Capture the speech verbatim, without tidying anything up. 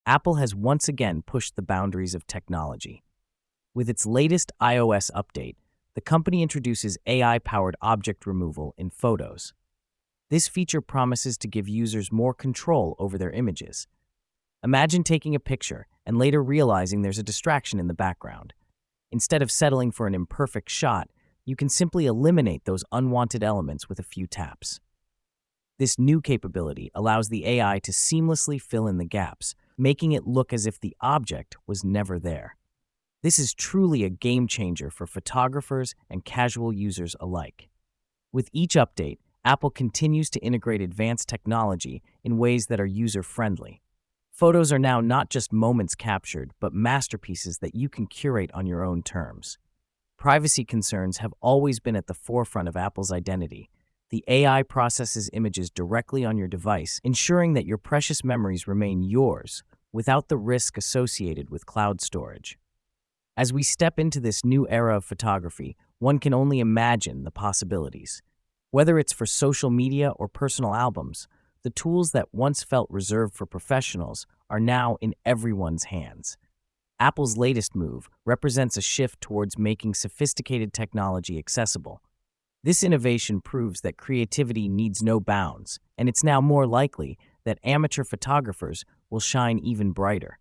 Apple has once again pushed the boundaries of technology. With its latest iOS update, the company introduces A I-powered object removal in Photos. This feature promises to give users more control over their images. Imagine taking a picture and later realizing there's a distraction in the background. Instead of settling for an imperfect shot, you can simply eliminate those unwanted elements with a few taps. This new capability allows the A I to seamlessly fill in the gaps, making it look as if the object was never there. This is truly a game changer for photographers and casual users alike. With each update, Apple continues to integrate advanced technology in ways that are user-friendly. Photos are now not just moments captured, but masterpieces that you can curate on your own terms. Privacy concerns have always been at the forefront of Apple's identity. The A I processes images directly on your device, ensuring that your precious memories remain yours without the risk associated with cloud storage. As we step into this new era of photography, one can only imagine the possibilities. Whether it's for social media or personal albums, the tools that once felt reserved for professionals are now in everyone's hands. Apple's latest move represents a shift towards making sophisticated technology accessible. This innovation proves that creativity needs no bounds, and it's now more likely that amateur photographers will shine even brighter.